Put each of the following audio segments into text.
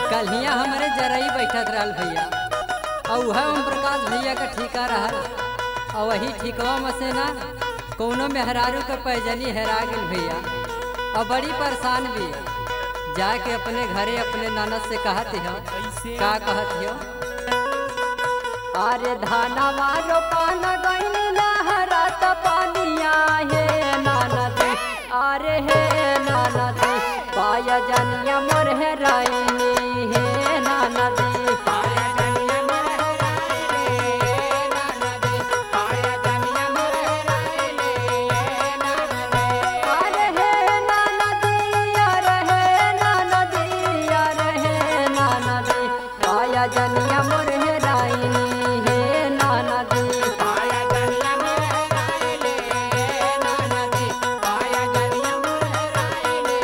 कलिया हमारे जरई बैठत रहल भैया और वह ओम प्रकाश भैया का ठीका रहल और वही ठीकवा में से ना कौनो मेहरारू के पैजनी हेरा गल भैया और बड़ी परेशान भी जाके अपने घरे अपने ननद से कहत हो का कहत हो। अरे धानवा रोपान गइल लहरात पानिया हे ननद अरे हे ननद पाया जनिया मोर हेराइनी हे ननद जनिया मोर हेराइनी हे ननदी पाया जनिया मोर हेराइले ननदी पाया जनिया मोर हेराइले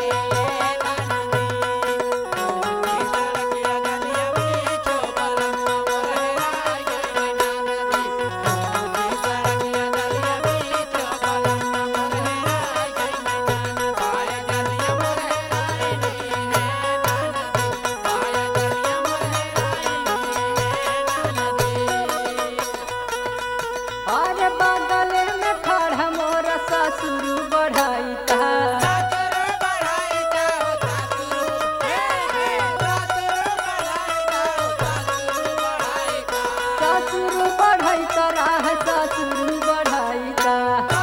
ननदी सड़किया गलिया बीचो बलम मोर हेराइले ननदी सड़किया गलिया बीचो बलम मोर हेराइले ननदी पाया जनिया मोर हेराइले ननदी पाया जनिया मोर अरे बगल में खड़ा मोर ससुर बढ़ाईता ससुर बढ़ाईता राह ससुर बढ़ाईता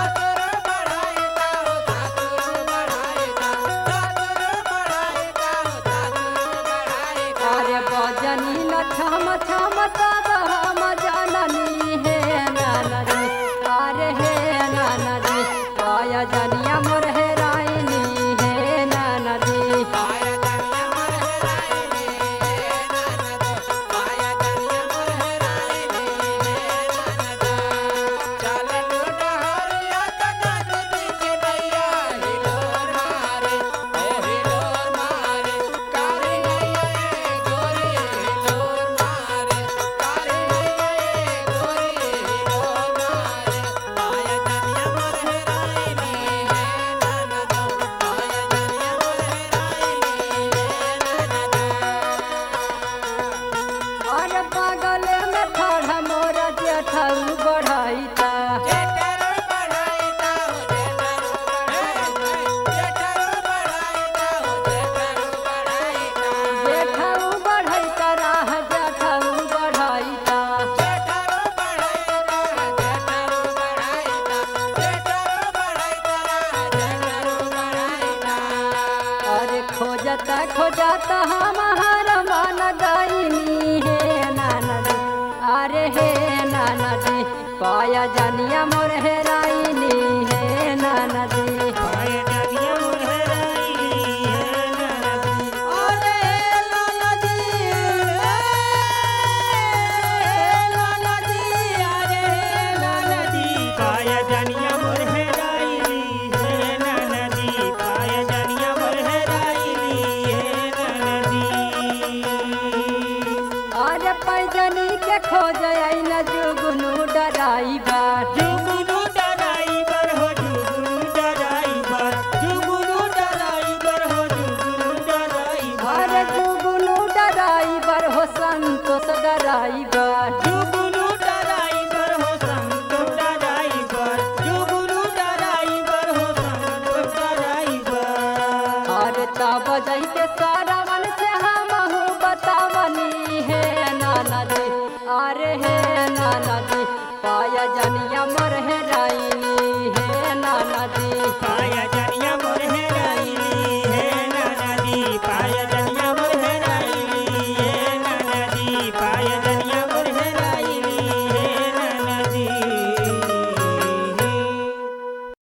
अरे बजनी न छम छम तब हम जननी हे ननदी अरे हे ननदी पाया जनिया मोर हेराइनी हे ननदी पाया जनिया मोर हेराइनी हे ननदी पाया जनिया मोर हेराइनी हे ननदी चल डहरिया तक बीच दैया हिलोर मारे ओ हिलोर मारे कारी नैया गोरी हिलोर मारे कारी नैया गोरी हिलोर मारे पाया जनिया मोर हेराइनी हे ननद पाया जनिया मोर हेराइनी हे ननद अरे बगल में खड़ा मोर जेठऊ बढ़ाईता जेठऊ बढ़ाईता राह जेठऊ बढ़ाईता अरे खोजता खोजता